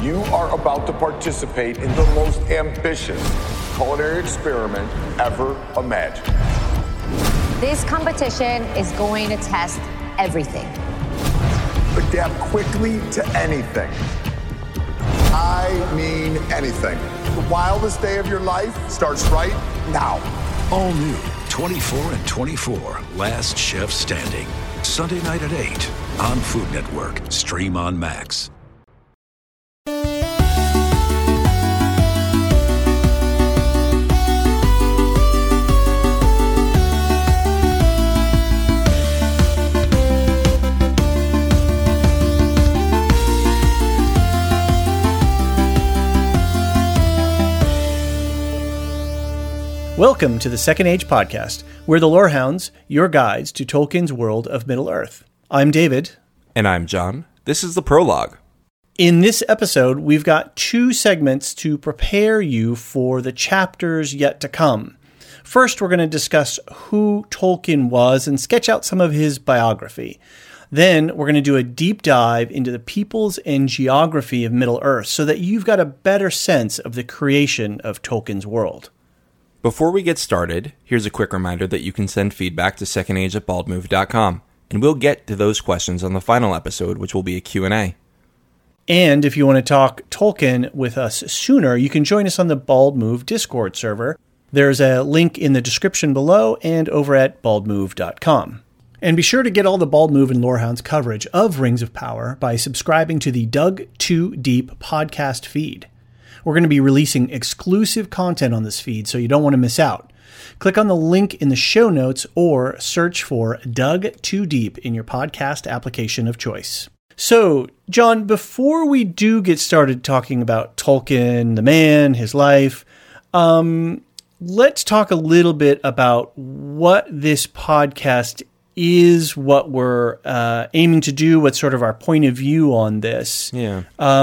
You are about to participate in the most ambitious culinary experiment ever imagined. This competition is going to test everything. Adapt quickly to anything. I mean anything. The wildest day of your life starts right now. All new 24 and 24, Last Chef Standing. Sunday night at 8 on Food Network. Stream on Max. Welcome to the Second Age Podcast. We're the Lorehounds, your guides to Tolkien's world of Middle-earth. I'm David. And I'm John. This is the prologue. In this episode, we've got two segments to prepare you for the chapters yet to come. First, we're going to discuss who Tolkien was and sketch out some of his biography. Then, we're going to do a deep dive into the peoples and geography of Middle-earth so that you've got a better sense of the creation of Tolkien's world. Before we get started, here's a quick reminder that you can send feedback to secondage@baldmove.com, and we'll get to those questions on the final episode, which will be a Q&A. And if you want to talk Tolkien with us sooner, you can join us on the Bald Move Discord server. There's a link in the description below and over at baldmove.com. And be sure to get all the Bald Move and Lorehounds coverage of Rings of Power by subscribing to the Dug Too Deep podcast feed. We're going to be releasing exclusive content on this feed, so you don't want to miss out. Click on the link in the show notes or search for Dug Too Deep in your podcast application of choice. So, John, before we do get started talking about Tolkien, the man, his life, let's talk a little bit about what this podcast is, what we're aiming to do, what's sort of our point of view on this. Yeah.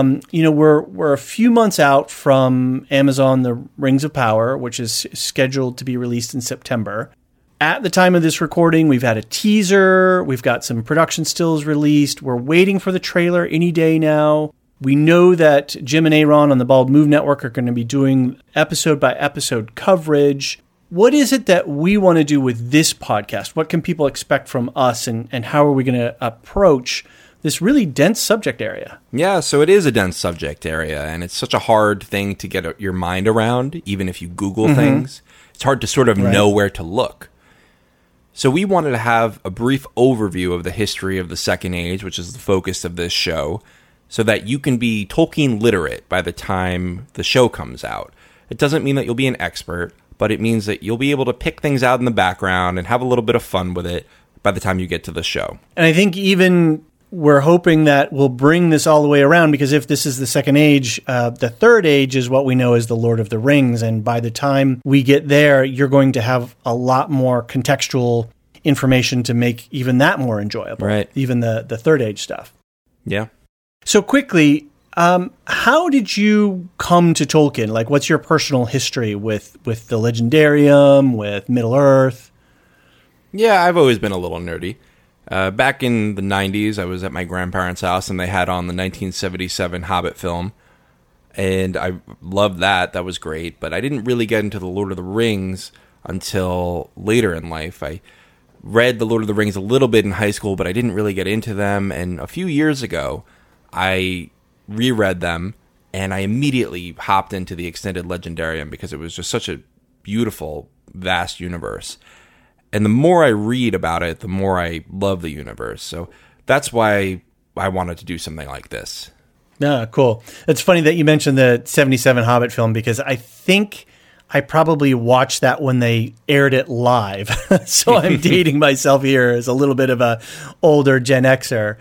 We're a few months out from Amazon The Rings of Power, which is scheduled to be released in September. At the time of this recording, we've had a teaser, we've got some production stills released, we're waiting for the trailer any day now. We know that Jim and Aaron on the Bald Move Network are going to be doing episode-by-episode coverage. What is it that we want to do with this podcast? What can people expect from us, and how are we going to approach this really dense subject area? Yeah, so it is a dense subject area, and it's such a hard thing to get your mind around, even if you Google things. It's hard to sort of know where to look. So we wanted to have a brief overview of the history of the Second Age, which is the focus of this show, so that you can be Tolkien literate by the time the show comes out. It doesn't mean that you'll be an expert, but it means that you'll be able to pick things out in the background and have a little bit of fun with it by the time you get to the show. And I think even we're hoping that we'll bring this all the way around, because if this is the Second Age, the Third Age is what we know as the Lord of the Rings. And by the time we get there, you're going to have a lot more contextual information to make even that more enjoyable. Right. Even the Third Age stuff. Yeah. So quickly, how did you come to Tolkien? Like, what's your personal history with the Legendarium, with Middle-earth? Yeah, I've always been a little nerdy. Back in the 90s, I was at my grandparents' house, and they had on the 1977 Hobbit film. And I loved that. That was great. But I didn't really get into the Lord of the Rings until later in life. I read the Lord of the Rings a little bit in high school, but I didn't really get into them. And a few years ago, I reread them, and I immediately hopped into the extended Legendarium because it was just such a beautiful, vast universe. And the more I read about it, the more I love the universe. So that's why I wanted to do something like this. Ah, cool. It's funny that you mentioned the 77 Hobbit film, because I think I probably watched that when they aired it live. So I'm dating myself here as a little bit of a older Gen Xer.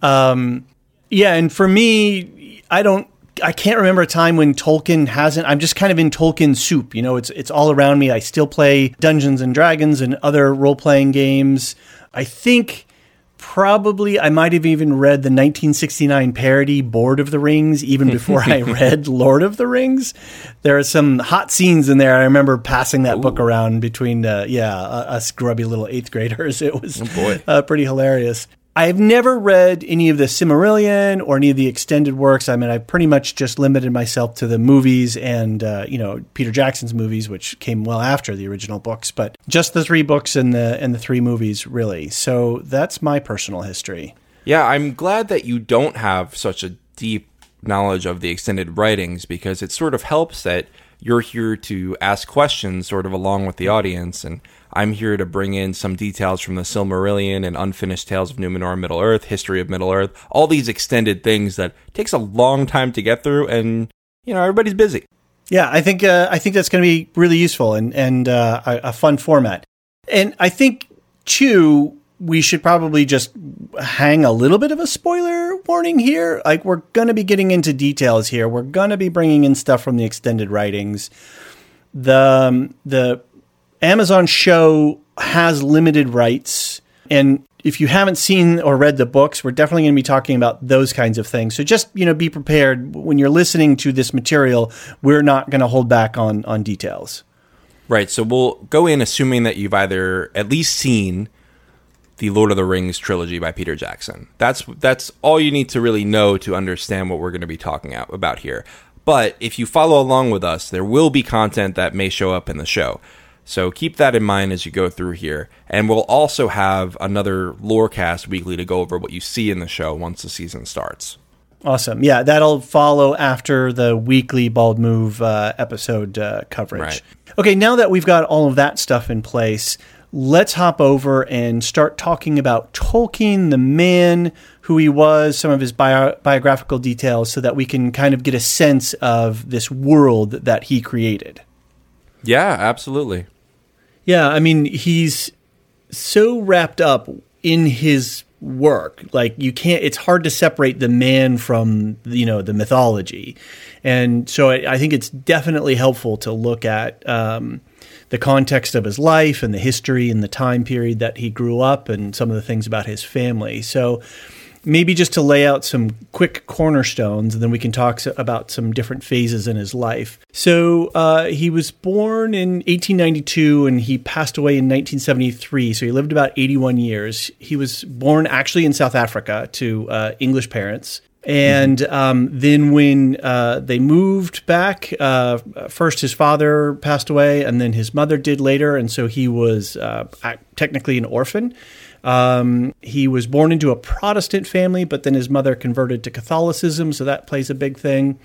Yeah, and for me, I can't remember a time when Tolkien hasn't. I'm just kind of in Tolkien soup. You know, it's all around me. I still play Dungeons and Dragons and other role-playing games. I think probably I might have even read the 1969 parody Board of the Rings even before I read Lord of the Rings. There are some hot scenes in there. I remember passing that book around between us grubby little eighth graders. It was pretty hilarious. I've never read any of the Silmarillion or any of the extended works. I mean, I've pretty much just limited myself to the movies and, Peter Jackson's movies, which came well after the original books, but just the 3 books and the 3 movies, really. So that's my personal history. Yeah, I'm glad that you don't have such a deep knowledge of the extended writings, because it sort of helps that you're here to ask questions sort of along with the audience, and I'm here to bring in some details from the Silmarillion and Unfinished Tales of Numenor and Middle-earth, History of Middle-earth, all these extended things that takes a long time to get through, and, everybody's busy. Yeah, I think that's going to be really useful and a fun format. And I think, too, we should probably just hang a little bit of a spoiler warning here. Like, we're going to be getting into details here. We're going to be bringing in stuff from the extended writings. The Amazon show has limited rights, and if you haven't seen or read the books, we're definitely going to be talking about those kinds of things. So just, be prepared when you're listening to this material. We're not going to hold back on details. Right. So we'll go in assuming that you've either at least seen the Lord of the Rings trilogy by Peter Jackson. That's all you need to really know to understand what we're going to be talking about here. But if you follow along with us, there will be content that may show up in the show. So keep that in mind as you go through here. And we'll also have another Lorecast weekly to go over what you see in the show once the season starts. Awesome. Yeah, that'll follow after the weekly Bald Move episode coverage. Right. Okay, now that we've got all of that stuff in place, let's hop over and start talking about Tolkien, the man, who he was, some of his biographical details, so that we can kind of get a sense of this world that he created. Yeah, absolutely. Yeah, I mean, he's so wrapped up in his work. Like, it's hard to separate the man from, the mythology. And so I think it's definitely helpful to look at the context of his life and the history and the time period that he grew up and some of the things about his family. So maybe just to lay out some quick cornerstones, and then we can talk about some different phases in his life. So he was born in 1892 and he passed away in 1973. So he lived about 81 years. He was born actually in South Africa to English parents. And then when they moved back, first his father passed away and then his mother did later. And so he was technically an orphan. He was born into a Protestant family, but then his mother converted to Catholicism, so that plays a big thing.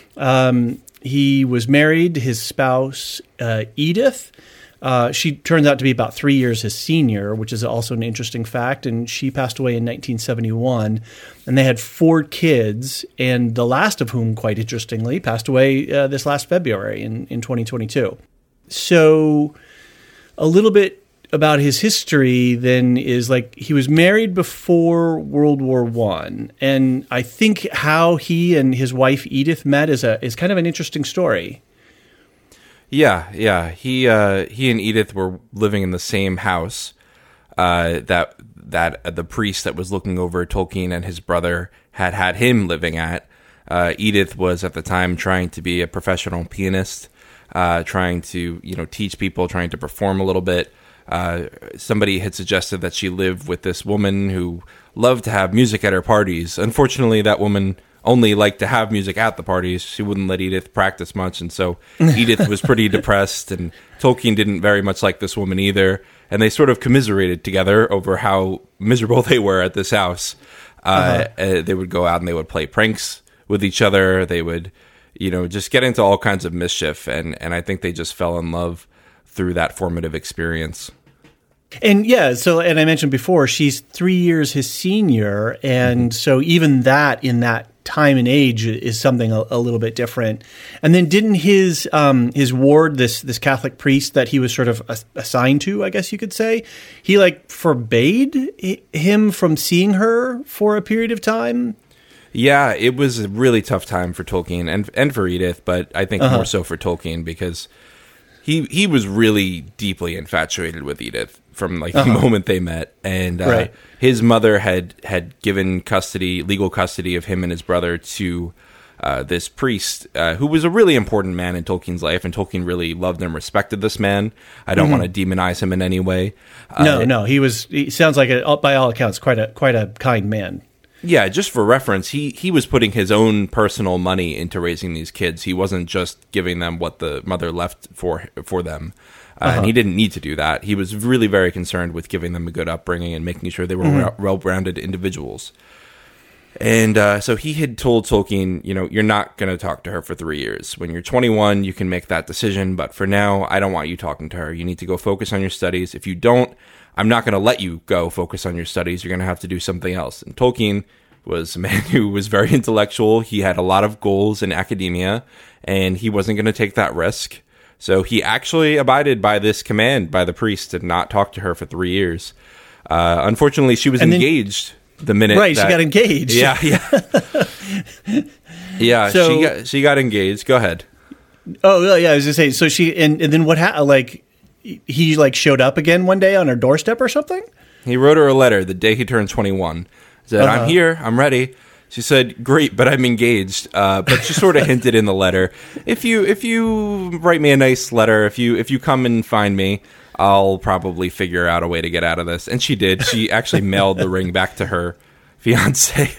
He was married. His spouse, Edith, she turns out to be about 3 years his senior, which is also an interesting fact, and she passed away in 1971. And they had 4 kids, and the last of whom, quite interestingly, passed away this last February in 2022. So a little bit about his history then is, like, he was married before World War I, and I think how he and his wife Edith met is kind of an interesting story. Yeah. He and Edith were living in the same house that the priest that was looking over Tolkien and his brother had him living at. Edith was at the time trying to be a professional pianist, trying to teach people, trying to perform a little bit. Somebody had suggested that she live with this woman who loved to have music at her parties. Unfortunately, that woman only liked to have music at the parties. She wouldn't let Edith practice much, and so Edith was pretty depressed, and Tolkien didn't very much like this woman either, and they sort of commiserated together over how miserable they were at this house. They would go out and they would play pranks with each other. They would, just get into all kinds of mischief, and I think they just fell in love through that formative experience. And and I mentioned before, she's 3 years his senior, and so even that in that time and age is something a little bit different. And then didn't his ward, this Catholic priest that he was sort of assigned to, I guess you could say, he forbade him from seeing her for a period of time? Yeah, it was a really tough time for Tolkien and for Edith, but I think more so for Tolkien, because he was really deeply infatuated with Edith from the moment they met, and his mother had given legal custody of him and his brother to this priest who was a really important man in Tolkien's life, and Tolkien really loved and respected this man. I don't want to demonize him in any way. No, he sounds like, by all accounts, quite a kind man. Yeah, just for reference, he was putting his own personal money into raising these kids. He wasn't just giving them what the mother left for them. And he didn't need to do that. He was really very concerned with giving them a good upbringing and making sure they were well-rounded individuals. And so he had told Tolkien, you're not going to talk to her for 3 years. When you're 21, you can make that decision. But for now, I don't want you talking to her. You need to go focus on your studies. If you don't, I'm not going to let you go focus on your studies. You're going to have to do something else. And Tolkien was a man who was very intellectual. He had a lot of goals in academia, and he wasn't going to take that risk. So he actually abided by this command by the priest to not talk to her for 3 years. Unfortunately, she was engaged the minute. Right, she got engaged. Yeah. Yeah, So, she got engaged. Go ahead. Oh, yeah, I was going to say, so she, and then what happened, he showed up again one day on her doorstep or something? He wrote her a letter the day he turned 21. He said, I'm here, I'm ready. She said, great, but I'm engaged. But she sort of hinted in the letter, if you write me a nice letter, if you come and find me, I'll probably figure out a way to get out of this. And she did. She actually mailed the ring back to her fiance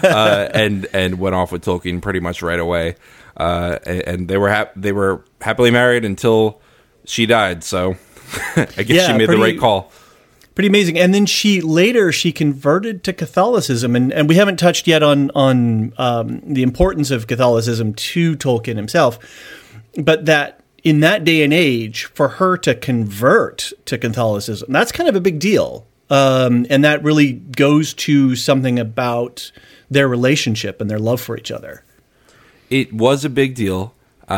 and went off with Tolkien pretty much right away. And they were happily married until she died. So I guess she made the right call. Pretty amazing. And then she converted to Catholicism, and we haven't touched yet on the importance of Catholicism to Tolkien himself, but that in that day and age, for her to convert to Catholicism, that's kind of a big deal. And that really goes to something about their relationship and their love for each other. It was a big deal.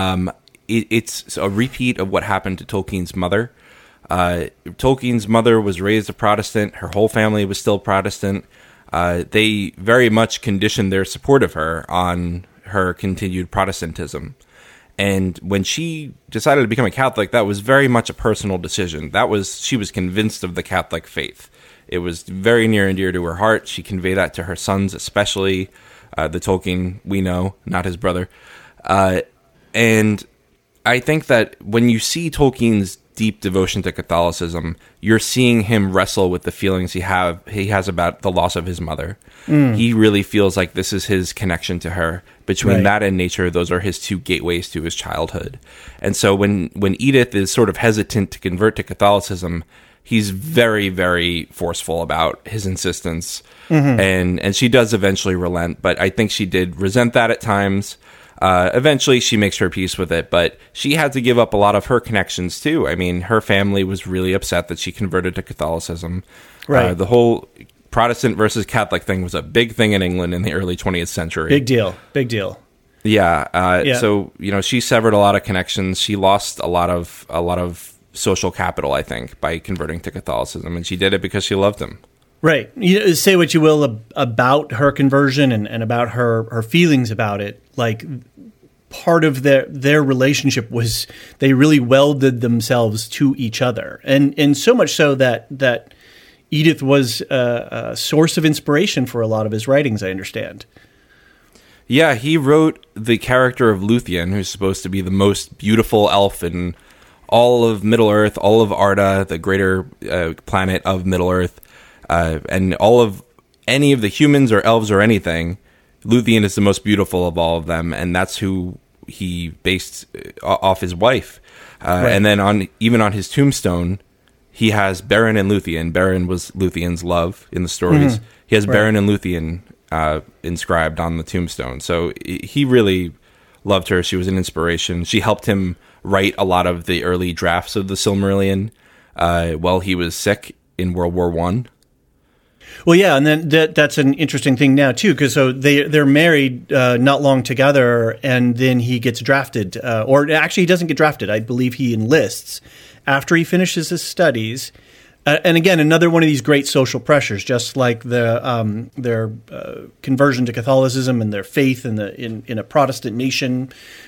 It's a repeat of what happened to Tolkien's mother. Tolkien's mother was raised a Protestant. Her whole family was still Protestant. They very much conditioned their support of her on her continued Protestantism. And when she decided to become a Catholic, that was very much a personal decision. She was convinced of the Catholic faith. It was very near and dear to her heart. She conveyed that to her sons, especially the Tolkien we know, not his brother. And I think that when you see Tolkien's deep devotion to Catholicism, you're seeing him wrestle with the feelings he has about the loss of his mother. He really feels like this is his connection to her. Between that and nature, those are his two gateways to his childhood. And so when Edith is sort of hesitant to convert to Catholicism, he's very, very forceful about his insistence. And she does eventually relent, but I think she did resent that at times. Eventually, she makes her peace with it, but she had to give up a lot of her connections, too. I mean, her family was really upset that she converted to Catholicism. Right. The whole Protestant versus Catholic thing was a big thing in England in the early 20th century. Big deal. Yeah. So, she severed a lot of connections. She lost a lot of social capital, I think, by converting to Catholicism, and she did it because she loved him. Right. Say what you will about her conversion and about her feelings about it. Like, part of their relationship was they really welded themselves to each other, and so much so that Edith was a source of inspiration for a lot of his writings, I understand. Yeah, he wrote the character of Luthien, who's supposed to be the most beautiful elf in all of Middle-earth, all of Arda, the greater planet of Middle-earth, and all of any of the humans or elves or anything. Luthien is the most beautiful of all of them, and that's who he based off his wife. And then even on his tombstone, he has Beren and Luthien. Beren was Luthien's love in the stories. He has Beren and Luthien inscribed on the tombstone. So he really loved her. She was an inspiration. She helped him write a lot of the early drafts of the Silmarillion while he was sick in World War I. Well, yeah, and then that's an interesting thing now too, because so they're married not long together, and then he gets drafted, or actually he doesn't get drafted. I believe he enlists after he finishes his studies. And again, another one of these great social pressures, just like their conversion to Catholicism and their faith in a Protestant nation.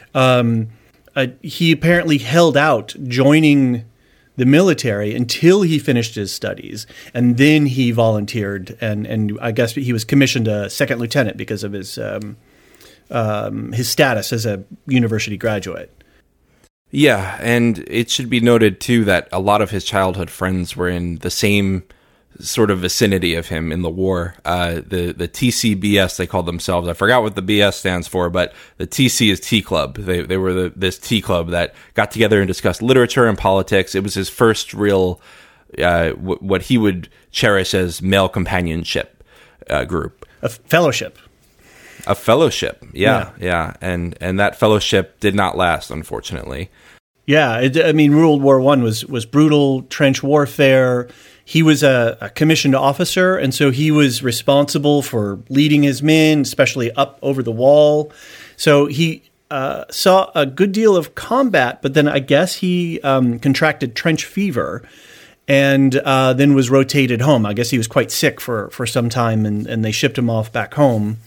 He apparently held out joining the military until he finished his studies, and then he volunteered, and I guess he was commissioned a second lieutenant because of his his status as a university graduate. Yeah, and it should be noted, too, that a lot of his childhood friends were in the same sort of vicinity of him in the war. The TCBS, they called themselves. I forgot what the BS stands for, but the TC is Tea Club. They were this tea club that got together and discussed literature and politics. It was his first real, what he would cherish as male companionship group. A fellowship. A fellowship, yeah. And that fellowship did not last, unfortunately. Yeah, World War I was brutal, trench warfare. He was a commissioned officer, and so he was responsible for leading his men, especially up over the wall. So he saw a good deal of combat, but then I guess he contracted trench fever and then was rotated home. I guess he was quite sick for some time, and they shipped him off back home.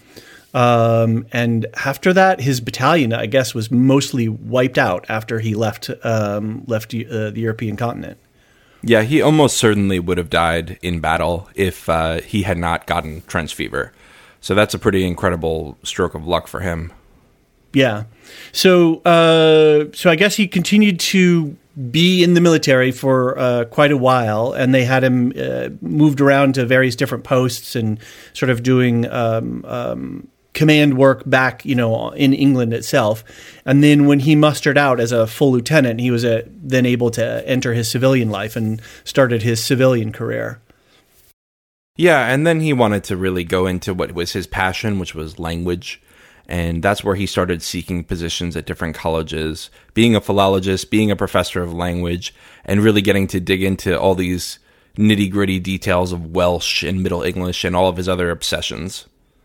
And after that, his battalion, I guess, was mostly wiped out after he left the European continent. Yeah, he almost certainly would have died in battle if he had not gotten trench fever. So that's a pretty incredible stroke of luck for him. Yeah. So I guess he continued to be in the military for quite a while, and they had him moved around to various different posts and sort of doing command work back, in England itself. And then when he mustered out as a full lieutenant, he was then able to enter his civilian life and started his civilian career. Yeah, and then he wanted to really go into what was his passion, which was language. And that's where he started seeking positions at different colleges, being a philologist, being a professor of language, and really getting to dig into all these nitty-gritty details of Welsh and Middle English and all of his other obsessions.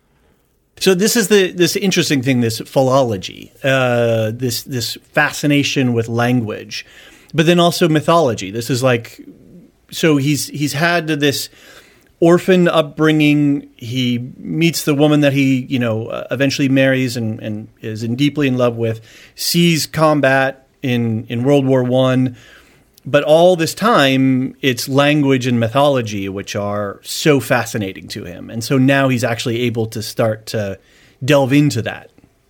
So this is this interesting thing, this philology, this fascination with language, but then also mythology. This is so he's had this orphan upbringing. He meets the woman that he eventually marries and is deeply in love with. Sees combat in World War I. But all this time, it's language and mythology which are so fascinating to him. And so now he's actually able to start to delve into that.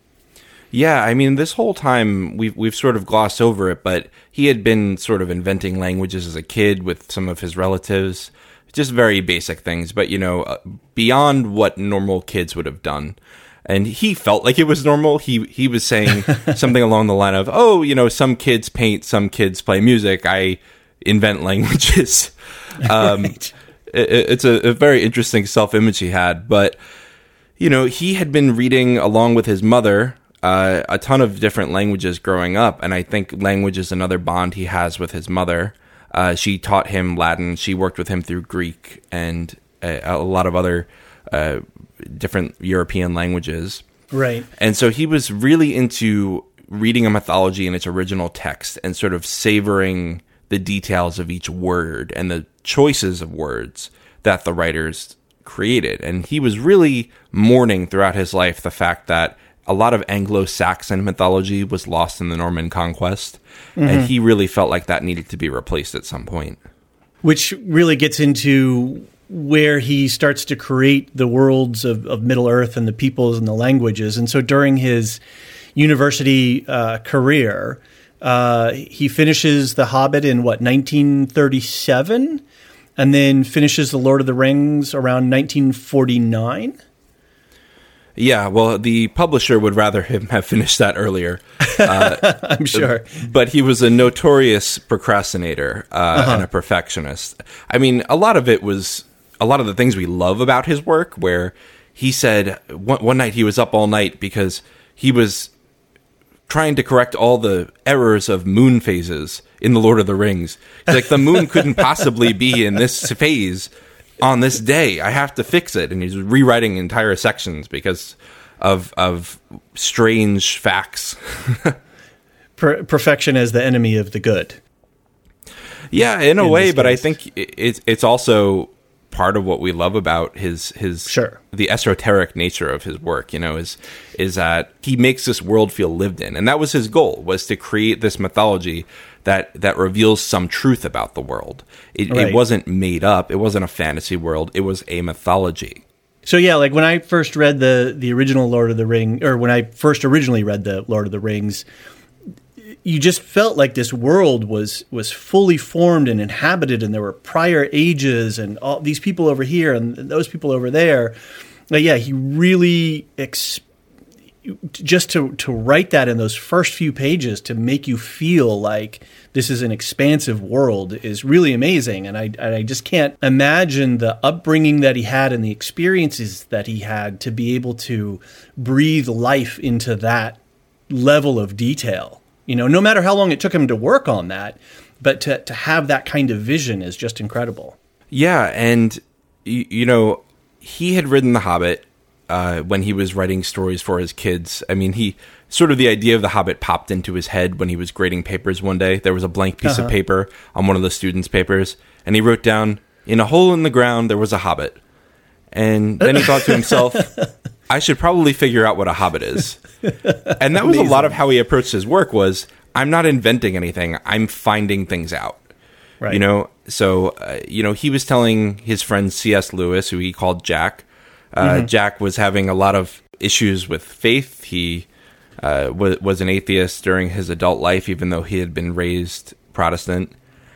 Yeah, this whole time we've sort of glossed over it, but he had been sort of inventing languages as a kid with some of his relatives, just very basic things, but beyond what normal kids would have done. And he felt like it was normal. He was saying something along the line of, some kids paint, some kids play music. I invent languages. Right. It's a very interesting self-image he had. But, he had been reading along with his mother a ton of different languages growing up. And I think language is another bond he has with his mother. She taught him Latin. She worked with him through Greek and a lot of other different European languages. Right. And so he was really into reading a mythology in its original text and sort of savoring the details of each word and the choices of words that the writers created. And he was really mourning throughout his life the fact that a lot of Anglo-Saxon mythology was lost in the Norman conquest. Mm-hmm. And he really felt like that needed to be replaced at some point. Which really gets into where he starts to create the worlds of Middle-earth and the peoples and the languages. And so during his university career, he finishes The Hobbit in, 1937? And then finishes The Lord of the Rings around 1949? Yeah, well, the publisher would rather him have finished that earlier. I'm sure. But he was a notorious procrastinator and a perfectionist. A lot of the things we love about his work, where he said one night he was up all night because he was trying to correct all the errors of moon phases in The Lord of the Rings. Like, the moon couldn't possibly be in this phase on this day. I have to fix it. And he's rewriting entire sections because of strange facts. Perfection as the enemy of the good. Yeah, in a way, but I think it's also part of what we love about his sure. The esoteric nature of his work, is that he makes this world feel lived in. And that was his goal, was to create this mythology that reveals some truth about the world. It wasn't made up. It wasn't a fantasy world. It was a mythology. So yeah, like when I first read the original Lord of the Rings, or when I first originally read the Lord of the Rings, you just felt like this world was fully formed and inhabited, and there were prior ages and all these people over here and those people over there. But yeah, he really just to write that in those first few pages to make you feel like this is an expansive world is really amazing. And I just can't imagine the upbringing that he had and the experiences that he had to be able to breathe life into that level of detail. You know, no matter how long it took him to work on that, but to have that kind of vision is just incredible. Yeah, and, you know, he had written The Hobbit when he was writing stories for his kids. I mean, the idea of The Hobbit popped into his head when he was grading papers one day. There was a blank piece of paper on one of the students' papers, and he wrote down, "In a hole in the ground, there was a hobbit." And then he thought to himself, I should probably figure out what a hobbit is. And that was a lot of how he approached his work was, I'm not inventing anything, I'm finding things out. Right. You know, so, he was telling his friend C.S. Lewis, who he called Jack, Jack was having a lot of issues with faith. He was an atheist during his adult life, even though he had been raised Protestant.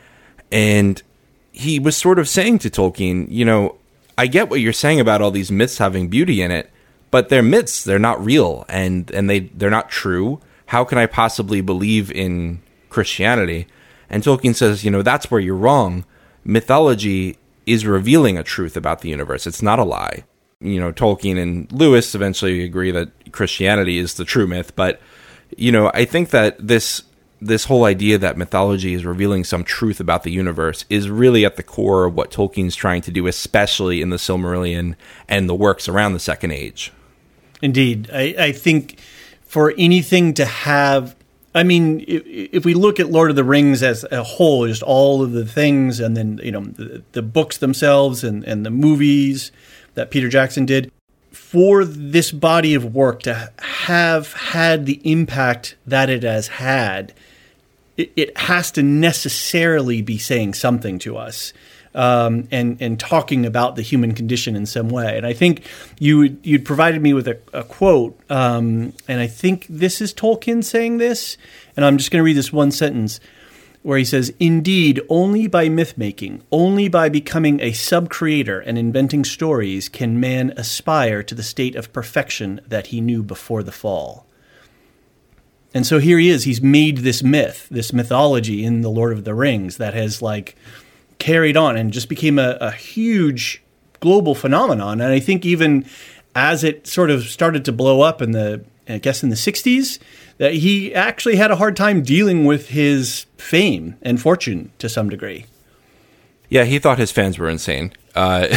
And he was sort of saying to Tolkien, you know, I get what you're saying about all these myths having beauty in it, but they're myths. They're not real, and they're not true. How can I possibly believe in Christianity? And Tolkien says, you know, that's where you're wrong. Mythology is revealing a truth about the universe. It's not a lie. You know, Tolkien and Lewis eventually agree that Christianity is the true myth, but, you know, I think that this whole idea that mythology is revealing some truth about the universe is really at the core of what Tolkien's trying to do, especially in the Silmarillion and the works around the Second Age. Indeed. I think for anything to have, I mean, if we look at Lord of the Rings as a whole, just all of the things, and then, you know, the books themselves and the movies that Peter Jackson did, for this body of work to have had the impact that it has had, it has to necessarily be saying something to us, and talking about the human condition in some way. And I think you'd provided me with a quote, and I think this is Tolkien saying this, and I'm just going to read this one sentence, where he says, "Indeed, only by myth-making, only by becoming a sub-creator and inventing stories can man aspire to the state of perfection that he knew before the fall." And so here he is. He's made this myth, this mythology in The Lord of the Rings that has like carried on and just became a huge global phenomenon. And I think even as it sort of started to blow up in the 60s, that he actually had a hard time dealing with his fame and fortune to some degree. Yeah, he thought his fans were insane. But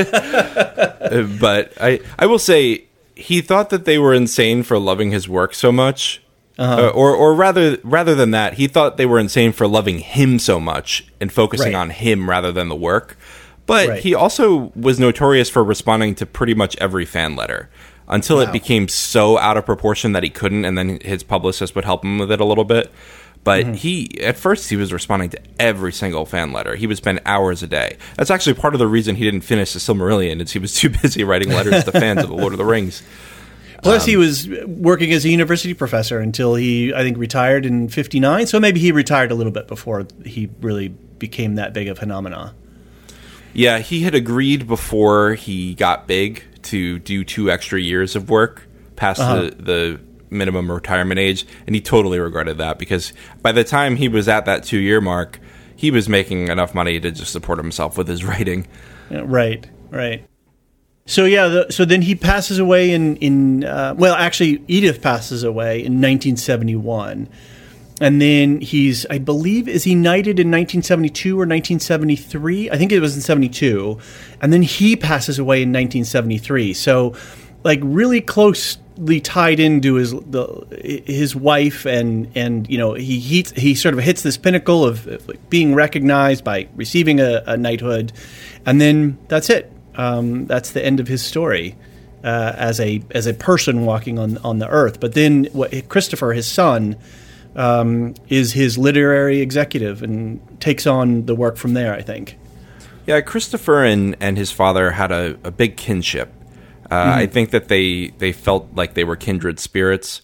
I will say he thought that they were insane for loving his work so much. Or rather than that, he thought they were insane for loving him so much and focusing on him rather than the work. But he also was notorious for responding to pretty much every fan letter until it became so out of proportion that he couldn't, and then his publicist would help him with it a little bit. But at first he was responding to every single fan letter. He would spend hours a day. That's actually part of the reason he didn't finish the Silmarillion, is he was too busy writing letters to fans of The Lord of the Rings. Plus, he was working as a university professor until he, I think, retired in 1959. So maybe he retired a little bit before he really became that big a phenomenon. Yeah, he had agreed before he got big to do 2 extra years of work past the minimum retirement age, and he totally regretted that, because by the time he was at that 2-year mark, he was making enough money to just support himself with his writing. Yeah, right. So so then he passes away actually Edith passes away in 1971. And then he's, I believe, is he knighted in 1972 or 1973? I think it was in 72. And then he passes away in 1973. So, like, really closely tied into his wife, and you know, he sort of hits this pinnacle of being recognized by receiving a knighthood, and then that's it. That's the end of his story as a person walking on the earth. But then Christopher, his son, is his literary executive and takes on the work from there, I think. Yeah, Christopher and his father had a big kinship. I think that they felt like they were kindred spirits.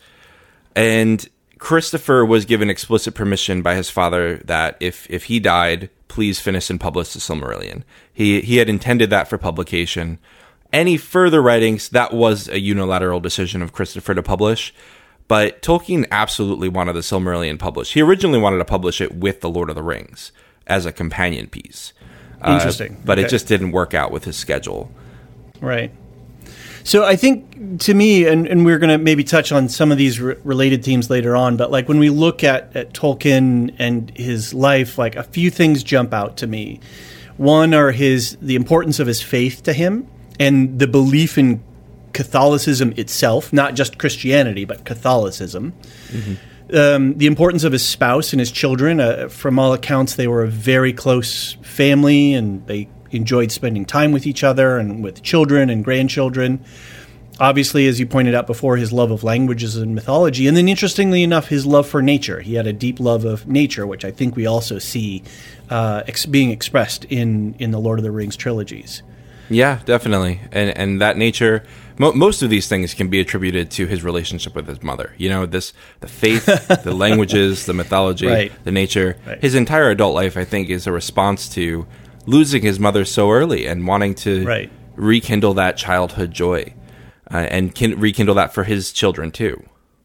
And Christopher was given explicit permission by his father that if he died, please finish and publish the Silmarillion. He had intended that for publication. Any further writings, that was a unilateral decision of Christopher to publish. But Tolkien absolutely wanted the Silmarillion published. He originally wanted to publish it with The Lord of the Rings as a companion piece. Interesting. But it just didn't work out with his schedule. Right. So I think, to me, and we're going to maybe touch on some of these related themes later on, but like when we look at Tolkien and his life, like a few things jump out to me. One are the importance of his faith to him and the belief in Catholicism itself, not just Christianity, but Catholicism. Mm-hmm. The importance of his spouse and his children. From all accounts, they were a very close family, and they enjoyed spending time with each other and with children and grandchildren. Obviously, as you pointed out before, his love of languages and mythology. And then, interestingly enough, his love for nature. He had a deep love of nature, which I think we also see being expressed in the Lord of the Rings trilogies. Yeah, definitely. And that nature, most of these things can be attributed to his relationship with his mother. You know, the faith, the languages, the mythology, right. the nature. Right. His entire adult life, I think, is a response to losing his mother so early and wanting to rekindle that childhood joy and rekindle that for his children, too.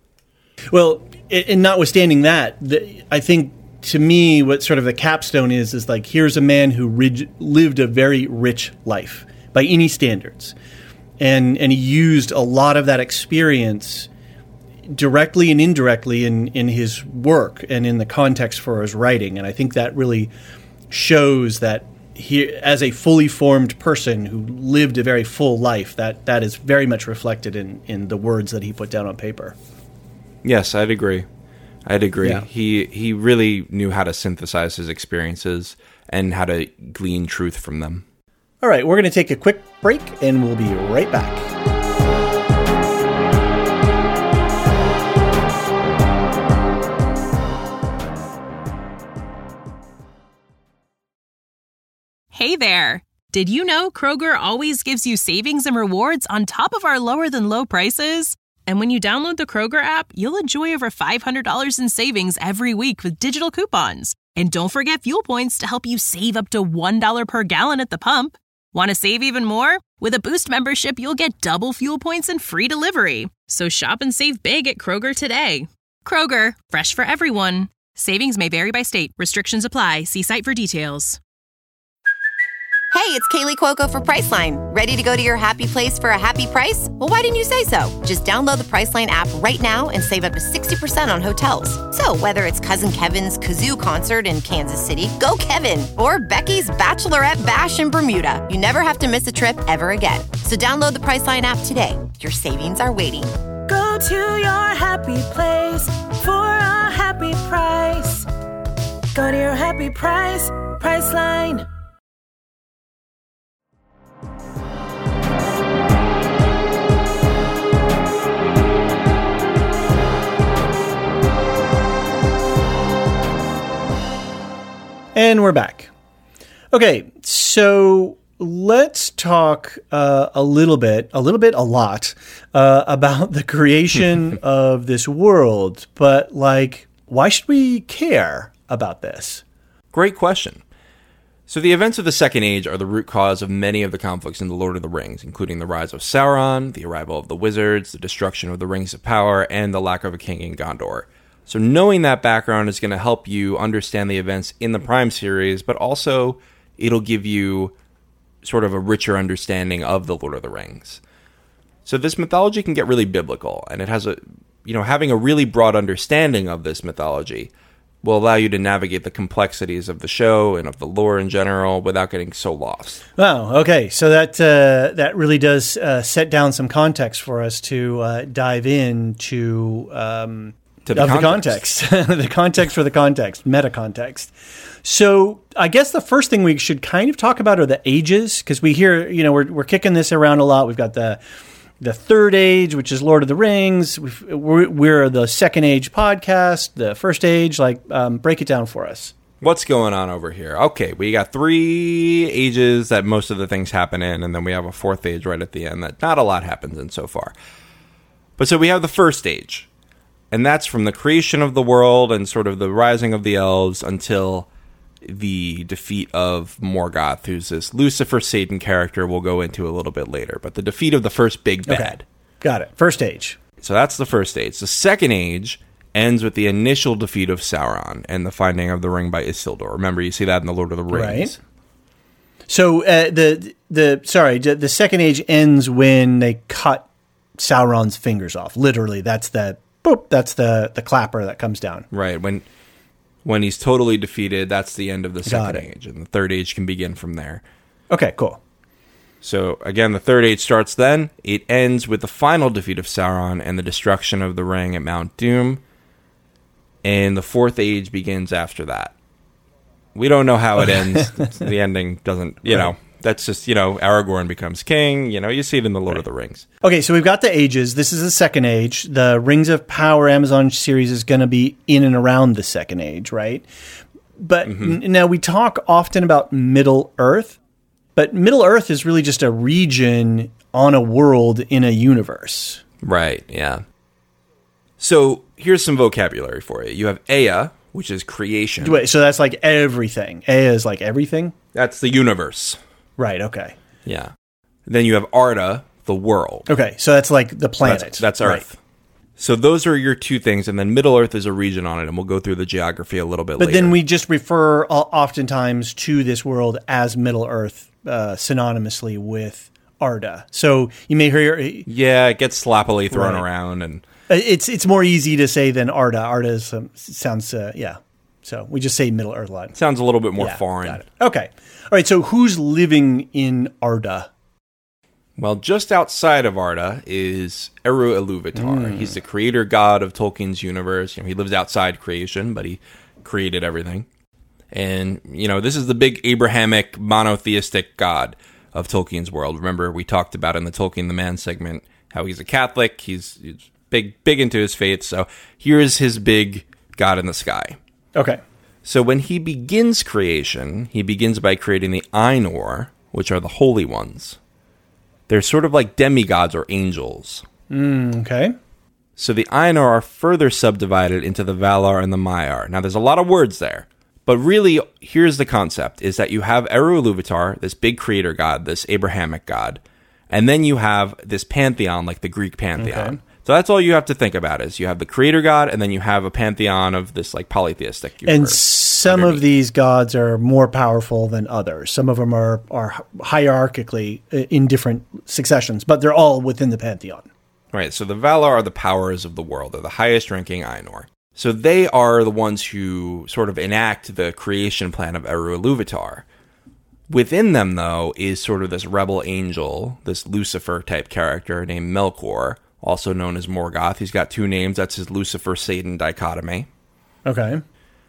Well, and notwithstanding that, I think, to me, what sort of the capstone is like, here's a man who lived a very rich life by any standards. And he used a lot of that experience directly and indirectly in his work and in the context for his writing. And I think that really shows that he, as a fully formed person who lived a very full life, that is very much reflected in the words that he put down on paper. Yes, I'd agree. Yeah. He really knew how to synthesize his experiences and how to glean truth from them. All right, we're going to take a quick break, and we'll be right back. Hey there! Did you know Kroger always gives you savings and rewards on top of our lower-than-low prices? And when you download the Kroger app, you'll enjoy over $500 in savings every week with digital coupons. And don't forget fuel points to help you save up to $1 per gallon at the pump. Want to save even more? With a Boost membership, you'll get double fuel points and free delivery. So shop and save big at Kroger today. Kroger, fresh for everyone. Savings may vary by state. Restrictions apply. See site for details. Hey, it's Kaylee Cuoco for Priceline. Ready to go to your happy place for a happy price? Well, why didn't you say so? Just download the Priceline app right now and save up to 60% on hotels. So whether it's Cousin Kevin's Kazoo Concert in Kansas City, go Kevin, or Becky's Bachelorette Bash in Bermuda, you never have to miss a trip ever again. So download the Priceline app today. Your savings are waiting. Go to your happy place for a happy price. Go to your happy price, Priceline. And we're back. Okay, so let's talk a lot about the creation of this world. But, like, why should we care about this? Great question. So the events of the Second Age are the root cause of many of the conflicts in The Lord of the Rings, including the rise of Sauron, the arrival of the wizards, the destruction of the Rings of Power, and the lack of a king in Gondor. So knowing that background is going to help you understand the events in the Prime series, but also it'll give you sort of a richer understanding of The Lord of the Rings. So this mythology can get really biblical, and it has having a really broad understanding of this mythology will allow you to navigate the complexities of the show and of the lore in general without getting so lost. Wow. Okay. So that really does set down some context for us to dive into the context. The context for the context, meta context. So I guess the first thing we should kind of talk about are the ages, because we hear, we're kicking this around a lot. We've got the Third Age, which is Lord of the Rings. We're the Second Age podcast, the First Age. Break it down for us. What's going on over here? Okay, we got 3 ages that most of the things happen in, and then we have a 4th age right at the end that not a lot happens in so far. But so we have the first age, and that's from the creation of the world and sort of the rising of the elves until the defeat of Morgoth, who's this Lucifer Satan character we'll go into a little bit later. But the defeat of the first big bad. Okay. Got it. First age. So that's the first age. The second age ends with the initial defeat of Sauron and the finding of the ring by Isildur. Remember, you see that in the Lord of the Rings. Right. So the second age ends when they cut Sauron's fingers off. Literally, that's the clapper that comes down. Right. When he's totally defeated, that's the end of the second age, and the third age can begin from there. Okay, cool. So, again, the third age starts then. It ends with the final defeat of Sauron and the destruction of the ring at Mount Doom. And the fourth age begins after that. We don't know how it ends. The ending doesn't, that's just, Aragorn becomes king. You see it in the Lord of the Rings. Okay, so we've got the ages. This is the second age. The Rings of Power Amazon series is going to be in and around the second age, right? But now we talk often about Middle Earth. But Middle Earth is really just a region on a world in a universe. Right, yeah. So here's some vocabulary for you. You have Ea, which is creation. Wait, so that's like everything. Ea is like everything? That's the universe. Right, okay. Yeah. Then you have Arda, the world. Okay, so that's like the planet. That's Earth. Right. So those are your two things, and then Middle Earth is a region on it, and we'll go through the geography a little bit later. But then we just refer oftentimes to this world as Middle Earth synonymously with Arda. So you may hear... Yeah, it gets sloppily thrown around. And It's more easy to say than Arda. Arda sounds, So we just say Middle Earth a lot. Sounds a little bit more foreign. Got it. Okay. All right, so who's living in Arda? Well, just outside of Arda is Eru Ilúvatar. He's the creator god of Tolkien's universe. He lives outside creation, but he created everything. And, this is the big Abrahamic monotheistic god of Tolkien's world. Remember, we talked about in the Tolkien the Man segment how he's a Catholic. He's big into his faith. So here's his big god in the sky. Okay. So when he begins creation, he begins by creating the Ainur, which are the holy ones. They're sort of like demigods or angels. Okay. So the Ainur are further subdivided into the Valar and the Maiar. Now, there's a lot of words there. But really, here's the concept, is that you have Eru Ilúvatar, this big creator god, this Abrahamic god. And then you have this pantheon, like the Greek pantheon. Okay. So that's all you have to think about is you have the creator god, and then you have a pantheon of this like polytheistic universe. And some of these gods are more powerful than others. Some of them are hierarchically in different successions, but they're all within the pantheon. Right, so the Valar are the powers of the world. They're the highest ranking Ainur. So they are the ones who sort of enact the creation plan of Eru Ilúvatar. Within them, though, is sort of this rebel angel, this Lucifer-type character named Melkor, also known as Morgoth. He's got 2 names. That's his Lucifer-Satan dichotomy. Okay.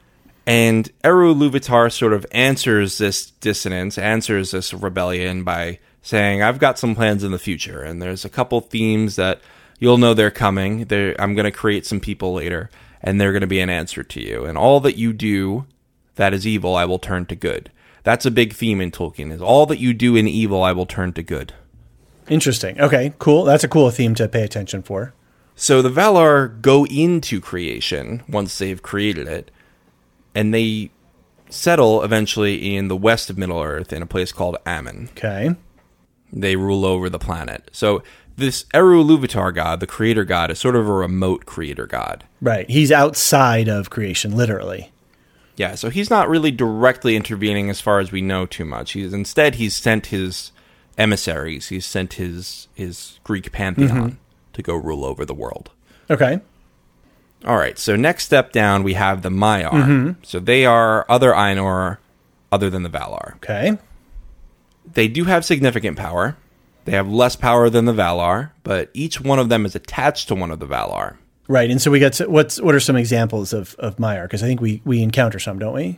And Eru Ilúvatar sort of answers this dissonance, answers this rebellion by saying, I've got some plans in the future, and there's a couple themes that you'll know they're coming. I'm going to create some people later, and they're going to be an answer to you. And all that you do that is evil, I will turn to good. That's a big theme in Tolkien, is all that you do in evil, I will turn to good. Interesting. Okay, cool. That's a cool theme to pay attention for. So the Valar go into creation once they've created it, and they settle eventually in the west of Middle-earth in a place called Aman. Okay. They rule over the planet. So this Eru Ilúvatar god, the creator god, is sort of a remote creator god. Right. He's outside of creation, literally. Yeah, so he's not really directly intervening as far as we know too much. Instead, he's sent his emissaries. He's sent his Greek pantheon to go rule over the world. Okay. All right, so next step down, we have the Maiar. So they are other Ainur other than the Valar. Okay. They do have significant power. They have less power than the Valar, but each one of them is attached to one of the Valar. Right, and so we got what are some examples of Maiar? Because I think we encounter some, don't we?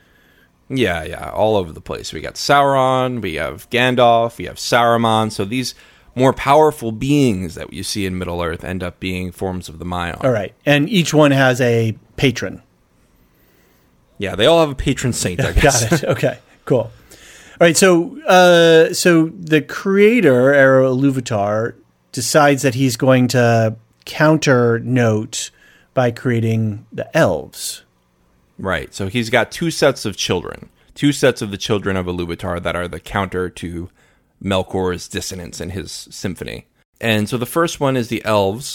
Yeah, all over the place. We got Sauron, we have Gandalf, we have Saruman. So these more powerful beings that you see in Middle-earth end up being forms of the Maiar. All right, and each one has a patron. Yeah, they all have a patron saint, I guess. Got it. Okay, cool. All right, so the creator, Eru Ilúvatar, decides that he's going to counter Note by creating the elves. Right. So he's got two sets of children. Two sets of the children of Ilúvatar that are the counter to Melkor's dissonance in his symphony. And so the first one is the elves,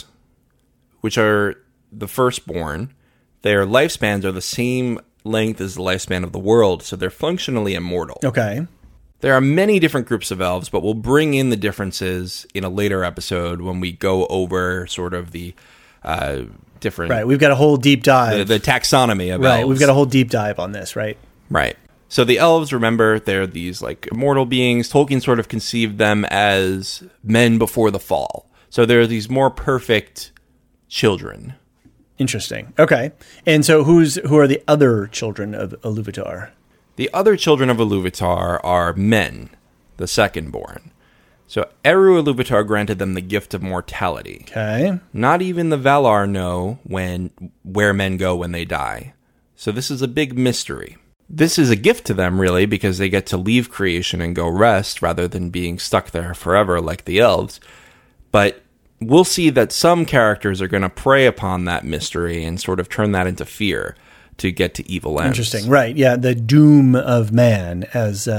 which are the firstborn. Their lifespans are the same length as the lifespan of the world, so they're functionally immortal. Okay. There are many different groups of elves, but we'll bring in the differences in a later episode when we go over sort of the different... Right, we've got a whole deep dive. The taxonomy of elves. Right, we've got a whole deep dive on this, right? Right. So the elves, remember, they're these like immortal beings. Tolkien sort of conceived them as men before the fall. So they're these more perfect children. Interesting. Okay. And so who are the other children of Ilúvatar? The other children of Ilúvatar are men, the secondborn. So Eru Ilúvatar granted them the gift of mortality. Okay. Not even the Valar know where men go when they die. So this is a big mystery. This is a gift to them, really, because they get to leave creation and go rest rather than being stuck there forever like the elves. But we'll see that some characters are going to prey upon that mystery and sort of turn that into fear to get to evil ends. Interesting. Right. Yeah. The doom of man, as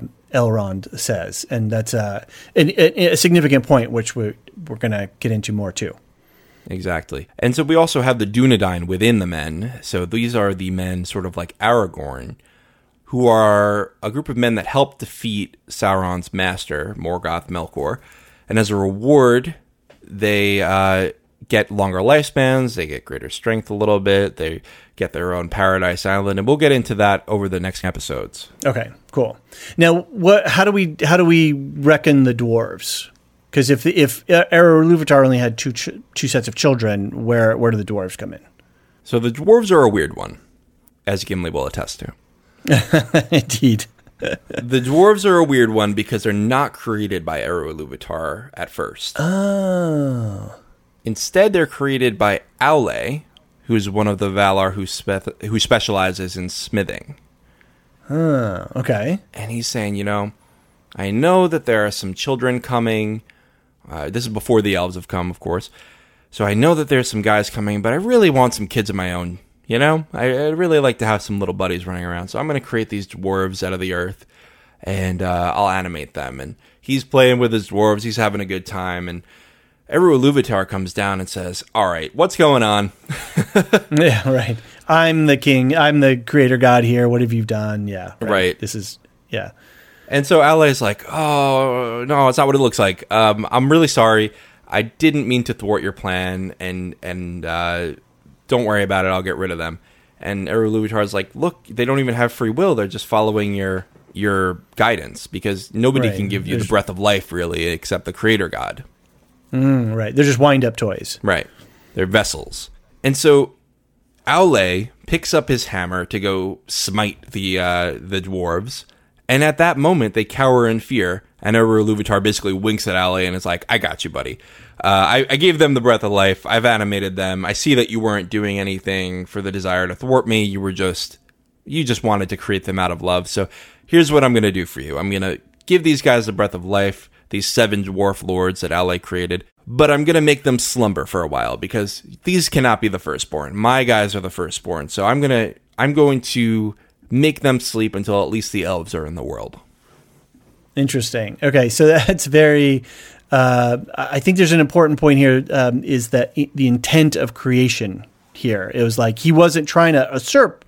Elrond says. And that's a significant point, which we're going to get into more too. Exactly. And so we also have the Dunedain within the men. So these are the men sort of like Aragorn, who are a group of men that help defeat Sauron's master, Morgoth Melkor. And as a reward, they get longer lifespans, they get greater strength a little bit, they get their own paradise island, and we'll get into that over the next episodes. Okay, cool. Now, how do we reckon the dwarves? Because if Eru Ilúvatar only had two sets of children, where do the dwarves come in? So the dwarves are a weird one, as Gimli will attest to. Indeed. The dwarves are a weird one because they're not created by Eru Ilúvatar at first. Oh. Instead, they're created by Aule, who's one of the Valar who specializes in smithing. Okay. And he's saying, I know that there are some children coming. This is before the elves have come, of course. So I know that there's some guys coming, but I really want some kids of my own. I'd really like to have some little buddies running around. So I'm going to create these dwarves out of the earth, and I'll animate them. And he's playing with his dwarves. He's having a good time. And Eru Ilúvatar comes down and says, all right, what's going on? Yeah, right. I'm the king. I'm the creator god here. What have you done? Yeah. Right. This is, yeah. And so Aule's like, oh, no, it's not what it looks like. I'm really sorry. I didn't mean to thwart your plan, and don't worry about it. I'll get rid of them. And Eru Ilúvatar's like, look, they don't even have free will. They're just following your guidance, because nobody can give you the breath of life, really, except the creator god. Right. They're just wind-up toys. Right. They're vessels. And so Aule picks up his hammer to go smite the dwarves, and at that moment, they cower in fear, and Eru Ilúvatar basically winks at Aule and is like, I got you, buddy. I gave them the breath of life. I've animated them. I see that you weren't doing anything for the desire to thwart me. You just wanted to create them out of love. So here's what I'm going to do for you. I'm going to give these guys the breath of life, these 7 dwarf lords that Aule created, but I'm going to make them slumber for a while, because these cannot be the firstborn. My guys are the firstborn. So I'm going to make them sleep until at least the elves are in the world. Interesting. Okay, so that's very... I think there's an important point here, is that the intent of creation here. It was like he wasn't trying to usurp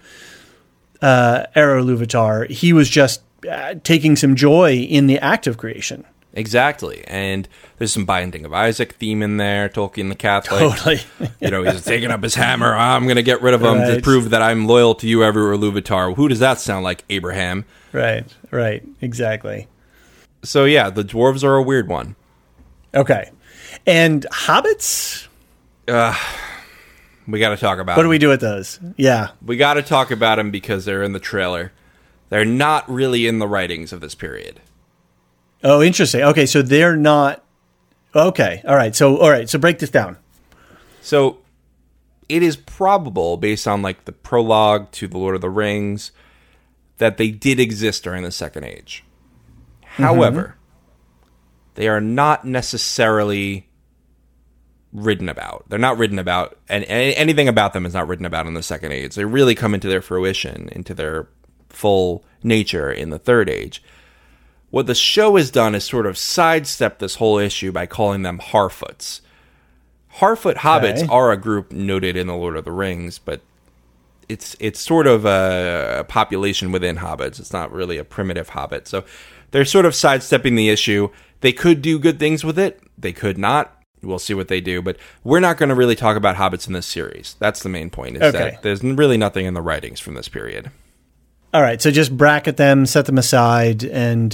Eru Ilúvatar. He was just taking some joy in the act of creation. Exactly. And there's some Binding of Isaac theme in there, Tolkien the Catholic. Totally. He's taking up his hammer. I'm going to get rid of him to prove that I'm loyal to you, Eru Ilúvatar. Who does that sound like, Abraham? Right, exactly. So yeah, the dwarves are a weird one. Okay. And hobbits? We got to talk about What do we do with those? Yeah. We got to talk about them because they're in the trailer. They're not really in the writings of this period. Oh, interesting. Okay, so they're not... Okay, all right. So break this down. So it is probable, based on like the prologue to The Lord of the Rings, that they did exist during the Second Age. However, they are not necessarily written about. They're not written about, and anything about them is not written about in the Second Age. They really come into their fruition, into their full nature in the Third Age. What the show has done is sort of sidestep this whole issue by calling them Harfoots. Harfoot hobbits are a group noted in The Lord of the Rings, but it's sort of a population within hobbits. It's not really a primitive hobbit. So they're sort of sidestepping the issue. They could do good things with it. They could not. We'll see what they do. But we're not going to really talk about hobbits in this series. That's the main point, is that there's really nothing in the writings from this period. All right, so just bracket them, set them aside, and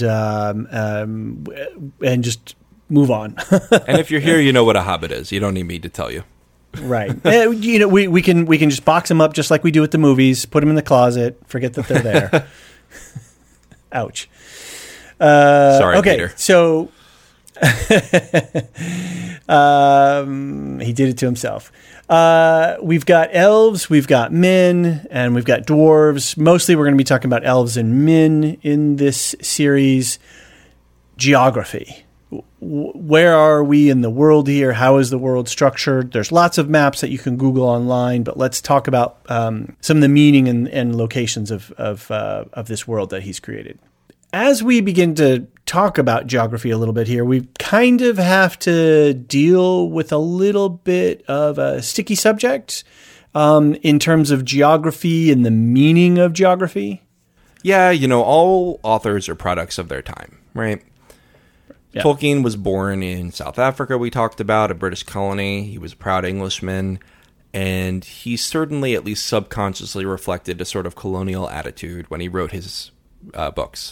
just move on. And if you're here, you know what a hobbit is. You don't need me to tell you. Right. We can just box them up just like we do with the movies. Put them in the closet. Forget that they're there. Ouch. Sorry, okay, Peter. So he did it to himself. We've got elves, we've got men, and we've got dwarves. Mostly we're going to be talking about elves and men in this series. Geography. Where are we in the world here? How is the world structured? There's lots of maps that you can Google online, but let's talk about some of the meaning and locations of this world that he's created. As we begin to talk about geography a little bit here, we kind of have to deal with a little bit of a sticky subject in terms of geography and the meaning of geography. Yeah, all authors are products of their time, right? Yeah. Tolkien was born in South Africa, we talked about, a British colony. He was a proud Englishman, and he certainly, at least subconsciously, reflected a sort of colonial attitude when he wrote his books.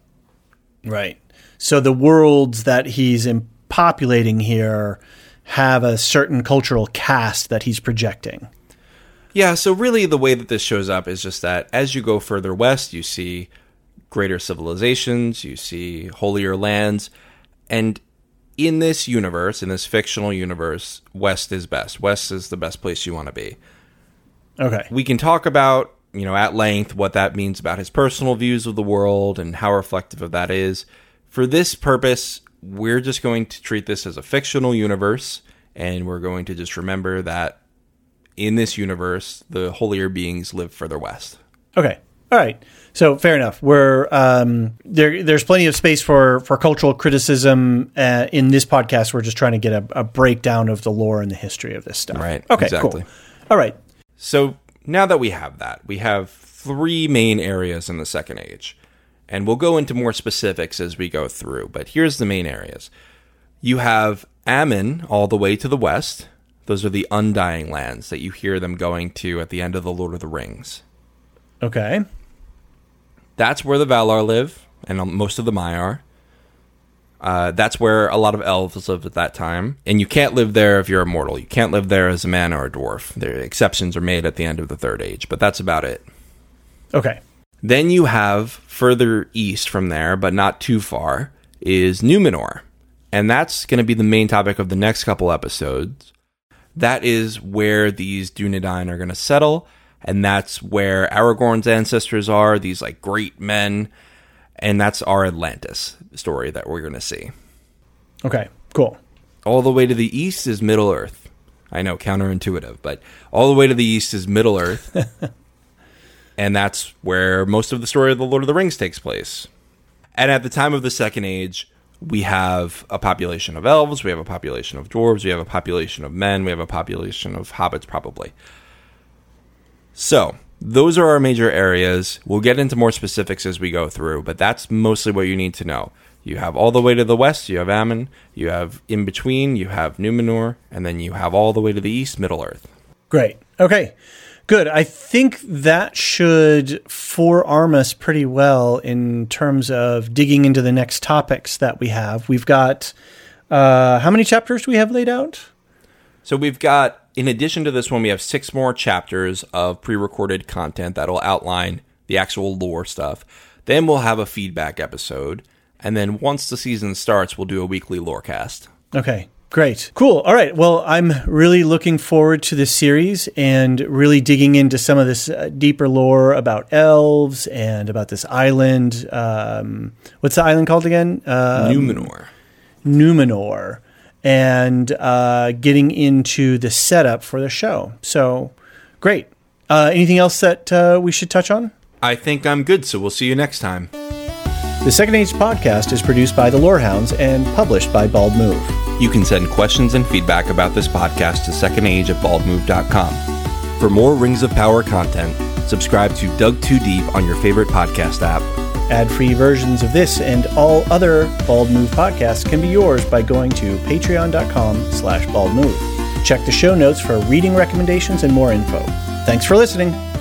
Right. So the worlds that he's populating here have a certain cultural cast that he's projecting. Yeah, so really the way that this shows up is just that as you go further west, you see greater civilizations, you see holier lands. And in this universe, in this fictional universe, West is best. West is the best place you want to be. Okay. We can talk about, at length what that means about his personal views of the world and how reflective of that is. For this purpose, we're just going to treat this as a fictional universe, and we're going to just remember that in this universe, the holier beings live further west. Okay. All right. So fair enough. We're there's plenty of space for cultural criticism in this podcast. We're just trying to get a breakdown of the lore and the history of this stuff. Right. Okay. Exactly. Cool. All right. So now that we have that, we have three main areas in the Second Age, and we'll go into more specifics as we go through. But here's the main areas. You have Aman all the way to the west. Those are the Undying Lands that you hear them going to at the end of The Lord of the Rings. Okay. That's where the Valar live, and most of the Maiar. That's where a lot of elves lived at that time. And you can't live there if you're immortal. You can't live there as a man or a dwarf. There exceptions are made at the end of the Third Age, but that's about it. Okay. Then you have further east from there, but not too far, is Numenor. And that's going to be the main topic of the next couple episodes. That is where these Dunedain are going to settle. And that's where Aragorn's ancestors are, these like great men. And that's our Atlantis story that we're going to see. Okay, cool. All the way to the east is Middle-earth. I know, counterintuitive, but all the way to the east is Middle-earth. And that's where most of the story of The Lord of the Rings takes place. And at the time of the Second Age, we have a population of elves, we have a population of dwarves, we have a population of men, we have a population of hobbits, probably. So, those are our major areas. We'll get into more specifics as we go through, but that's mostly what you need to know. You have all the way to the west, you have Aman, you have in between, you have Numenor, and then you have all the way to the east, Middle-earth. Great. Okay. Good. I think that should forearm us pretty well in terms of digging into the next topics that we have. We've got, how many chapters do we have laid out? So we've got, in addition to this one, we have 6 more chapters of pre-recorded content that'll outline the actual lore stuff. Then we'll have a feedback episode. And then once the season starts, we'll do a weekly lorecast. Okay. Great. Cool. All right. Well, I'm really looking forward to this series and really digging into some of this deeper lore about elves and about this island. What's the island called again? Numenor. Numenor. And getting into the setup for the show. So, great. Anything else that we should touch on? I think I'm good, so we'll see you next time. The Second Age podcast is produced by the Lorehounds and published by Bald Move. You can send questions and feedback about this podcast to secondage@baldmove.com. For more Rings of Power content, subscribe to Dug Too Deep on your favorite podcast app. Ad-free versions of this and all other Bald Move podcasts can be yours by going to patreon.com/baldmove. Check the show notes for reading recommendations and more info. Thanks for listening.